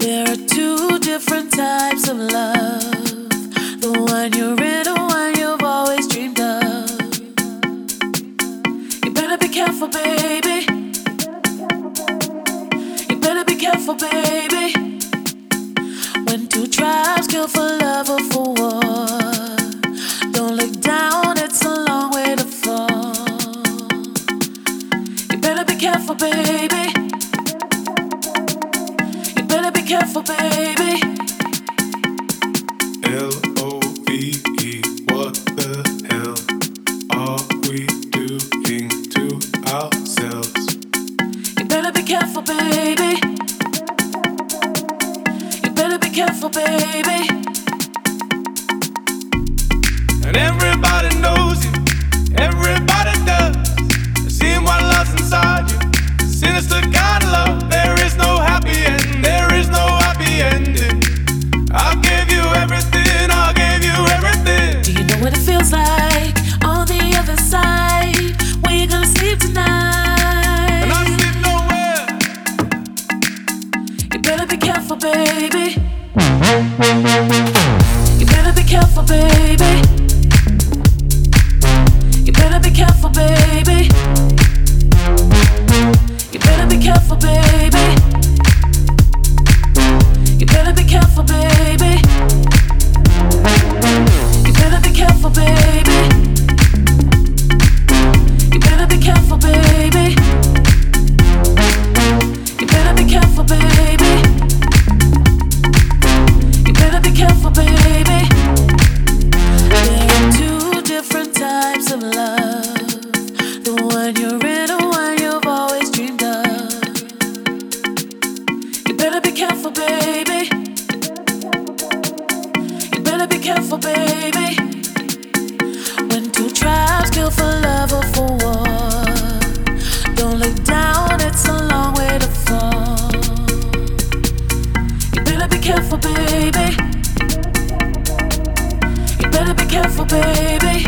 There are two different types of love. The one you're in, the one you've always dreamed of. You better be careful, baby. You better be careful, baby. When two tribes kill for love or for war, don't look down, it's a long way to fall. You better be careful, baby. You better be careful, baby. L-O-V-E, what the hell are we doing to ourselves? You better be careful, baby. You better be careful, baby. And everybody knows it, everybody does. Seeing what love's inside you, sinister kind of love. There is no happy end, there is no happy ending. I'll give you everything, I'll give you everything. Do you know what it feels like on the other side? Where you gonna sleep tonight? And I sleep nowhere. You better be careful, baby. You better be careful, baby. You better be careful, baby. You better be careful, baby. You better be careful, baby. You better be careful, baby. You better be careful, baby. You better be careful, baby. You better be careful, baby. There are two different types of love. The one you're in, the one you've always dreamed of. You better be careful, baby. You better be careful, baby. When two tribes kill for love or for war, don't look down, it's a long way to fall. You better be careful, baby. You better be careful, baby.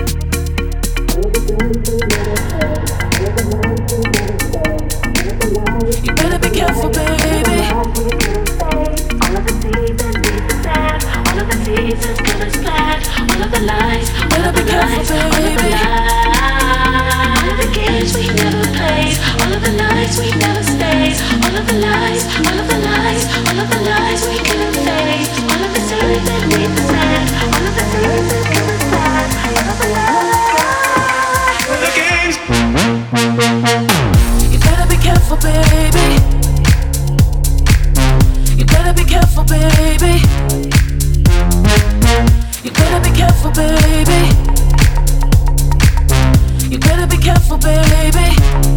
You better be careful, baby. All of the seasons lead the sad. All of the seasons till it's bad. All of the lies, all of the lies, all of the lies. All of the games we never played. All of the nights we never stayed. All of the lies, all of the lies, all of the lies we couldn't face. All of the seasons lead the sad. All of the seasons till it's bad. All of the lies. The games. You better be careful, baby. You better be careful, baby. You better be careful, baby. You better be careful, baby.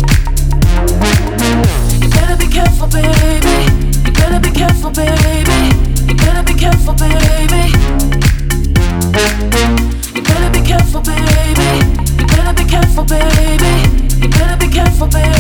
You better be careful, baby. You better be careful, baby. You better be careful, baby. You better be careful, baby. You better be careful, baby. You better be careful, baby.